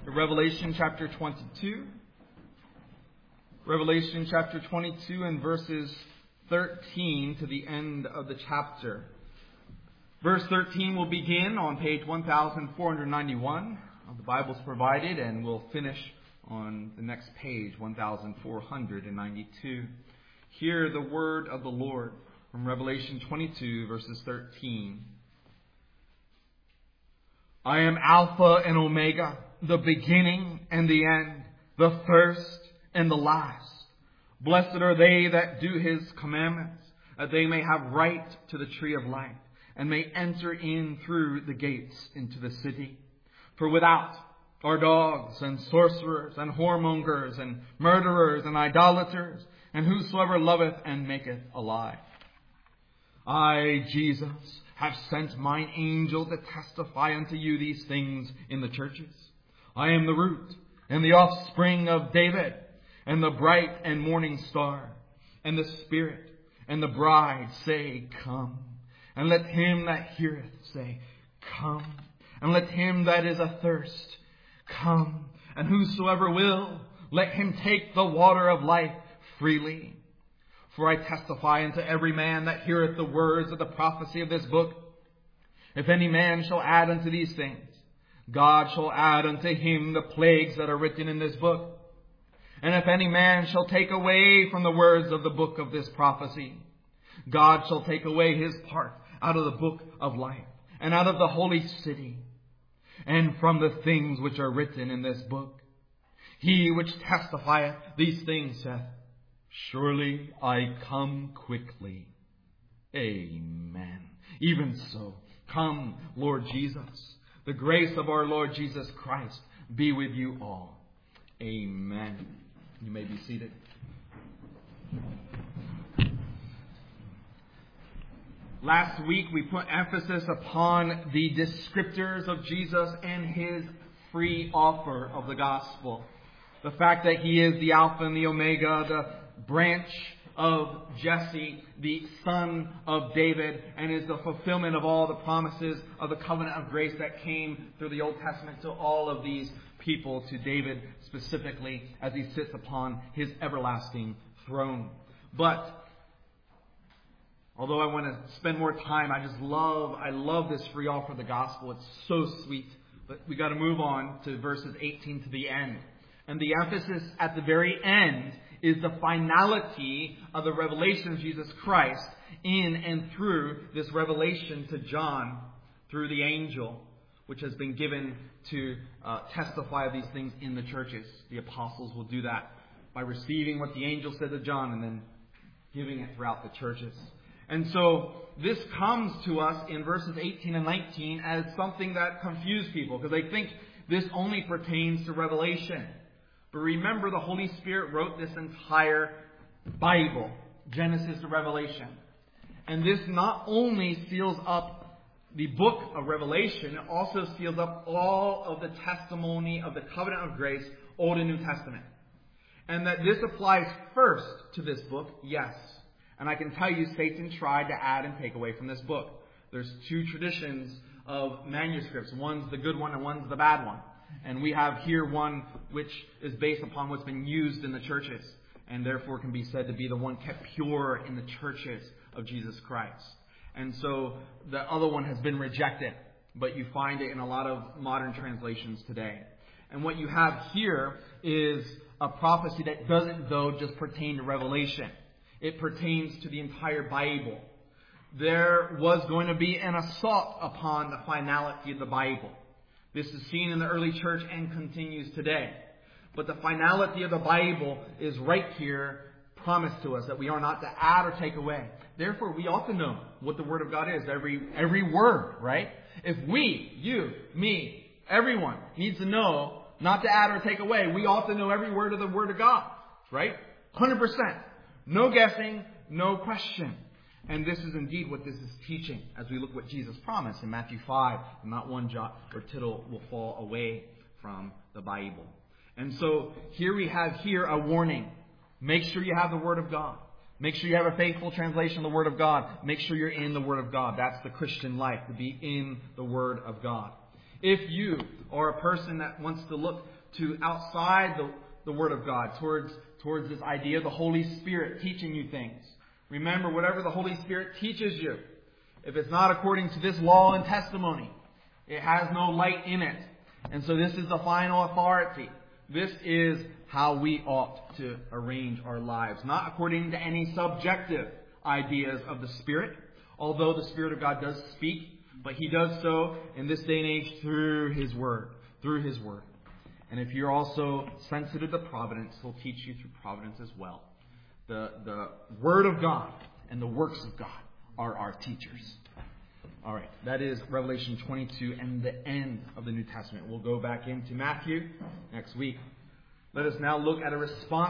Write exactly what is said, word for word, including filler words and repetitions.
Revelation chapter twenty-two. Revelation chapter twenty-two and verses thirteen to the end of the chapter. Verse thirteen will begin on page one thousand four hundred ninety-one of the Bibles provided, and will finish on the next page, one thousand four hundred ninety-two. Hear the word of the Lord from Revelation twenty-two, verses thirteen. I am Alpha and Omega, the beginning and the end, the first and the last. Blessed are they that do His commandments, that they may have right to the tree of life, and may enter in through the gates into the city. For without are dogs and sorcerers and whoremongers and murderers and idolaters, and whosoever loveth and maketh a lie. I, Jesus, have sent mine angel to testify unto you these things in the churches. I am the root and the offspring of David, and the bright and morning star. And the Spirit and the bride say, Come. And let him that heareth say, Come. And let him that is athirst come. And whosoever will, let him take the water of life freely. For I testify unto every man that heareth the words of the prophecy of this book. If any man shall add unto these things, God shall add unto him the plagues that are written in this book. And if any man shall take away from the words of the book of this prophecy, God shall take away his part out of the book of life, and out of the holy city, and from the things which are written in this book. He which testifieth these things saith, Surely I come quickly. Amen. Even so, come, Lord Jesus. The grace of our Lord Jesus Christ be with you all. Amen. You may be seated. Last week we put emphasis upon the descriptors of Jesus and His free offer of the gospel. The fact that He is the Alpha and the Omega, the branch of Jesse, the son of David, and is the fulfillment of all the promises of the covenant of grace that came through the Old Testament to all of these people, to David specifically, as he sits upon his everlasting throne. But although I want to spend more time, I just love, I love this free offer of the gospel. It's so sweet. But we got to move on to verses eighteen to the end. And the emphasis at the very end is the finality of the revelation of Jesus Christ in and through this revelation to John through the angel, which has been given to uh, testify of these things in the churches. The apostles will do that by receiving what the angel said to John and then giving it throughout the churches. And so this comes to us in verses eighteen and nineteen as something that confused people, because they think this only pertains to Revelation. But remember, the Holy Spirit wrote this entire Bible, Genesis to Revelation. And this not only seals up the book of Revelation, it also seals up all of the testimony of the covenant of grace, Old and New Testament. And that this applies first to this book, yes. And I can tell you, Satan tried to add and take away from this book. There's two traditions of manuscripts. One's the good one and one's the bad one. And we have here one which is based upon what's been used in the churches, and therefore can be said to be the one kept pure in the churches of Jesus Christ. And so the other one has been rejected, but you find it in a lot of modern translations today. And what you have here is a prophecy that doesn't, though, just pertain to Revelation. It pertains to the entire Bible. There was going to be an assault upon the finality of the Bible. This is seen in the early church and continues today. But the finality of the Bible is right here promised to us, that we are not to add or take away. Therefore, we ought to know what the Word of God is. Every, every word, right? If we, you, me, everyone needs to know not to add or take away, we ought to know every word of the Word of God, right? one hundred percent. No guessing, no question. And this is indeed what this is teaching as we look what Jesus promised in Matthew five. Not one jot or tittle will fall away from the Bible. And so here we have here a warning. Make sure you have the Word of God. Make sure you have a faithful translation of the Word of God. Make sure you're in the Word of God. That's the Christian life, to be in the Word of God. If you are a person that wants to look to outside the, the Word of God, towards, towards this idea of the Holy Spirit teaching you things, remember, whatever the Holy Spirit teaches you, if it's not according to this law and testimony, it has no light in it. And so this is the final authority. This is how we ought to arrange our lives. Not according to any subjective ideas of the Spirit, although the Spirit of God does speak, but He does so in this day and age through His Word. Through His Word. And if you're also sensitive to providence, He'll teach you through providence as well. The, the Word of God and the works of God are our teachers. All right, that is Revelation twenty-two and the end of the New Testament. We'll go back into Matthew next week. Let us now look at a response